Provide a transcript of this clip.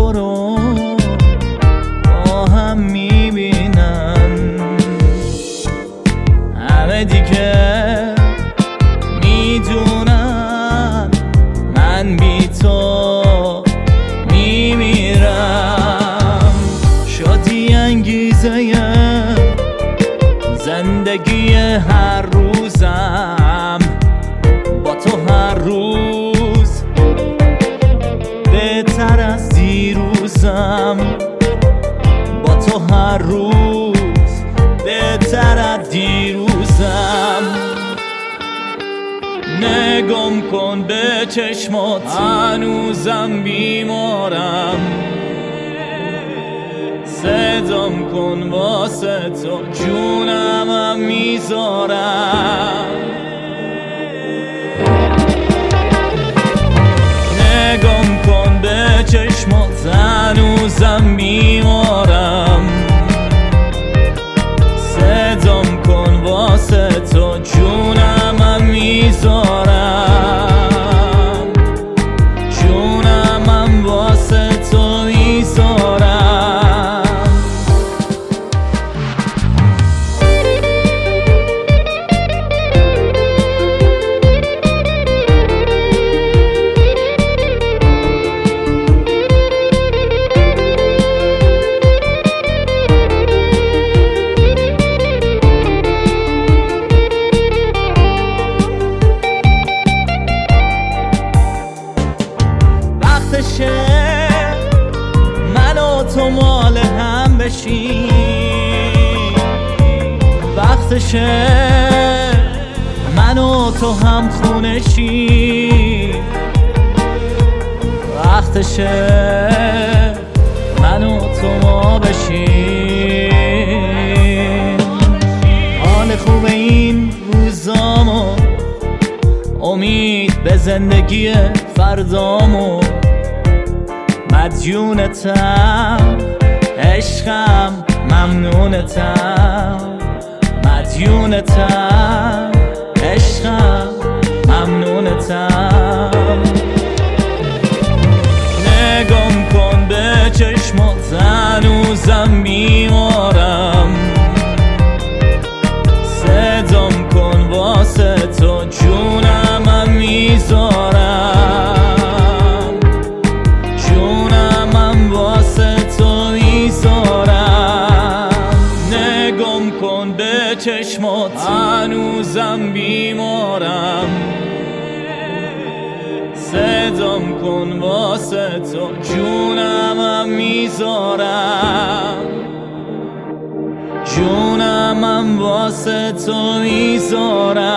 تو رو با هم میبینن. همه دیگه میدونن من بی تو میمیرم. شدی انگیزه زندگی هر روزم، با تو هر روز بهتر از دیروزم، با تو هر روز بهتر از دیروزم. نگم کن به چشمات هنوزم بیمارم، صدام کن واسه تو جونمم میذارم. نگم کن به چشمات هنوزم بیمارم، صدام کن واسه تو جونمم میذارم، جونمم واسه تو میذارم. من و تو مال هم بشیم، وقتشه من و تو هم خونه شیم، وقتشه من و تو ما بشیم. حال خوب این روزامو، امید به زندگی فردامو، مدیونتم عشقم ممنونتم، مدیونتم عشقم ممنونتم. نگم کن به چشمات هنوزم بیمارم، صدام کن واسه تو جونمم میذارم، جونمم واسه تو میذارم. نگم کن به چشمات هنوزم بیمارم، صدام کن واسه تو جونمم میذارم، جونمم واسه تو میذارم.